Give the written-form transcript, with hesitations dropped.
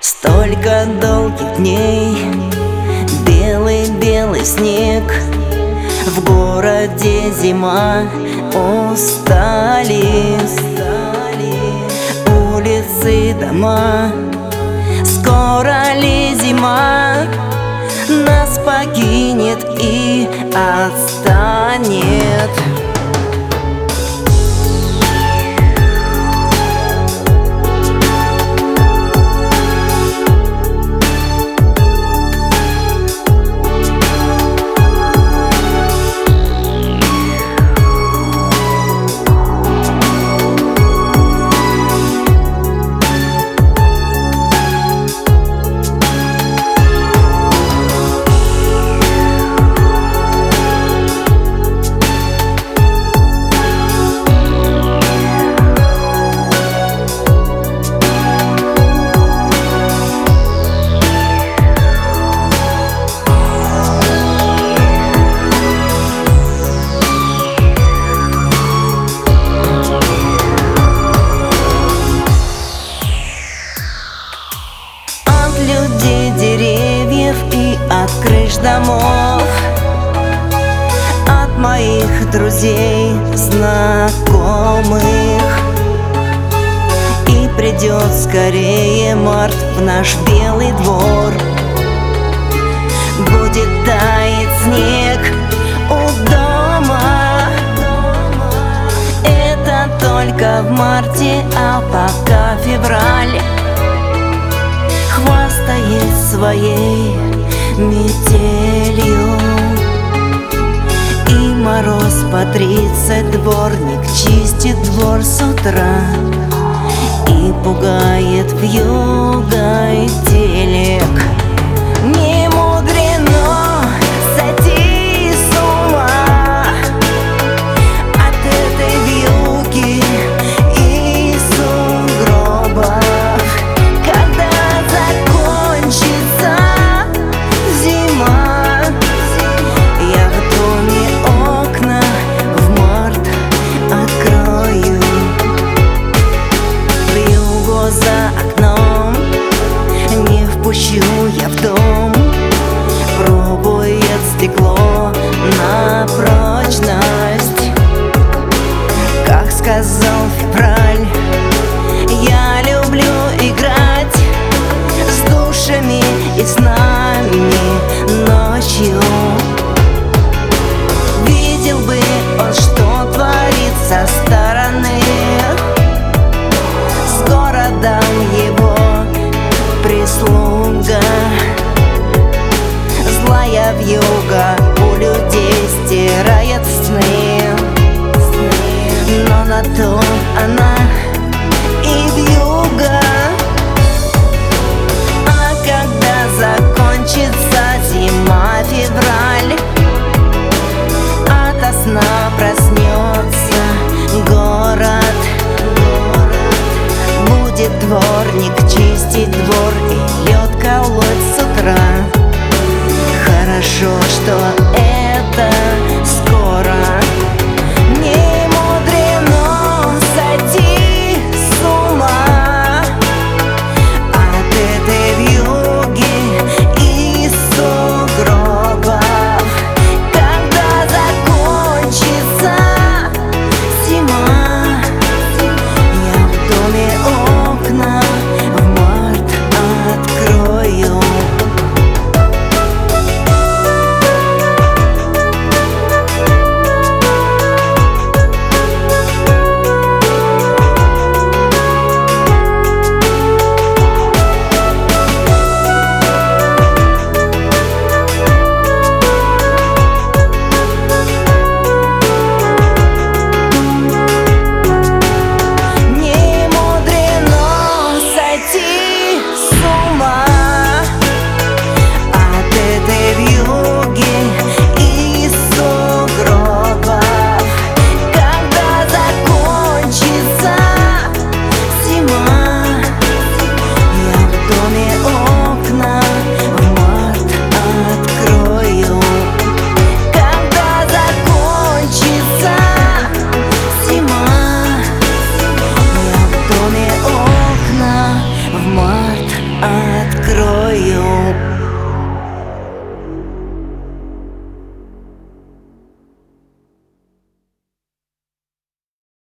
Столько долгих дней, белый-белый снег, в городе зима, устали улицы, дома. Скоро ли зима нас покинет и отстанет? Людей, деревьев и от крыш домов, от моих друзей, знакомых. И придет скорее март в наш белый двор. Будет таять снег у дома. Это только в марте, а пока февраль хвастает своей метелью. И мороз по 30, дворник чистит двор с утра и пугает вьюгой телег. Не мудрено сойти с ума от этой вьюги и сугробов. Я в дом, пробует стекло на прочность. Как сказал февраль, я люблю играть с душами и с нами ночью. Видел бы он, что творит со стороны, с городом его прислуга. Злая вьюга у людей стирает сны, но на то она и вьюга. А когда закончится зима, февраль, ото сна проснется город. Будет дворник чистить двор и лед колоть с утра. Хорошо, что это скоро. Не мудрено сойти с ума от этой вьюги и сугробов. Когда закончится зима, я в доме окна в март открою. март.